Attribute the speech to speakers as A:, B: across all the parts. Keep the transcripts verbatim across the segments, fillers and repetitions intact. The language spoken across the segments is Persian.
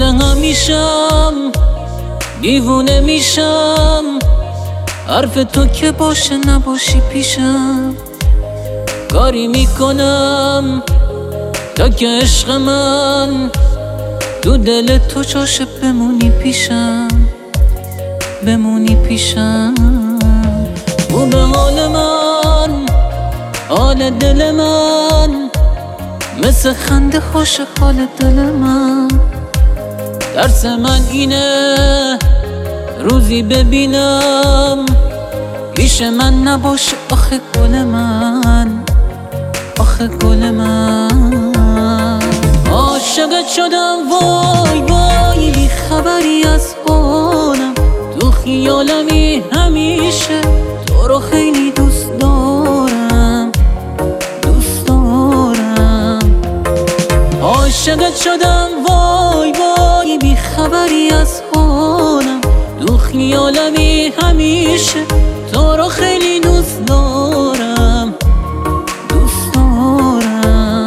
A: هم میشم، دیوونه میشم، حرف تو که باشه نباشی پیشم. کاری میکنم تا که عشق من تو دل تو جاشه بمونی پیشم، بمونی پیشم. او به حال من، حال دل من، مثل خنده خوش حال دل من. درس من اینه روزی ببینم پیش من نباشه آخه گل من، آخه گل من. عاشقت شدم وای وای، بی خبری از حالم، تو خیالمی همیشه، تو رو خیلی دوست دارم، دوست دارم. عاشقت شدم وای وای، بی خبری از حالم، تو خیالمی همیشه، تو رو خیلی دوست دارم، دوست دارم.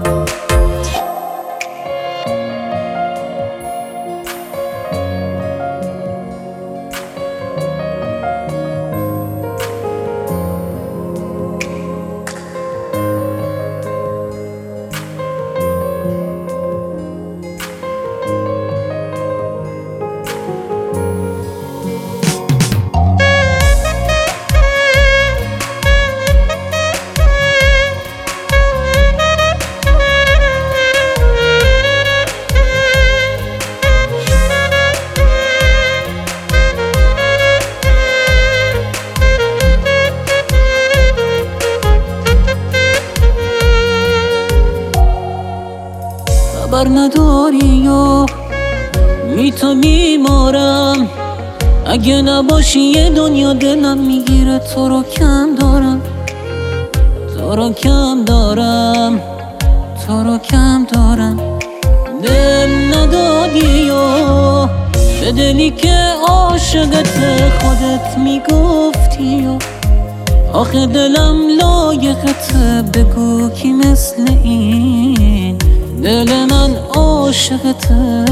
A: خبر نداری و می تو میمارم، اگه نباشی یه دنیا دلم میگیره. تو رو کم دارم، تو رو کم دارم، تو رو کم دارم. دل ندادی و به دلی که عاشقت خودت میگفتی و آخه دلم لایقته، بگو کی مثل این دل من عاشقته.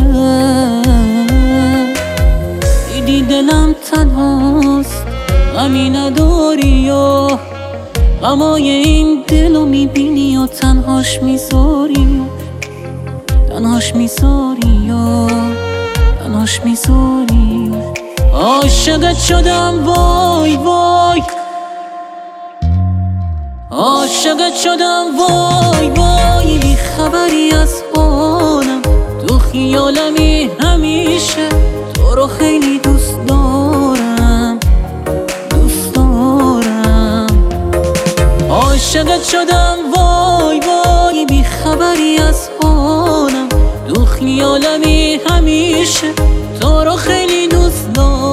A: دیدی دلم تنهاست، غمی نداری و غمای این دلو میبینی و تنهاش میذاری، تنهاش میذاری و تنهاش میذاری. عاشقت شدم وای وای، عاشقت شدم وای وای، بی خبری از حالم، تو خیالمی همیشه، تو رو خیلی دوست دارم، دوست دارم. عاشقت شدم وای وای، بی خبری از حالم، تو خیالمی همیشه، تو رو خیلی دوست دارم.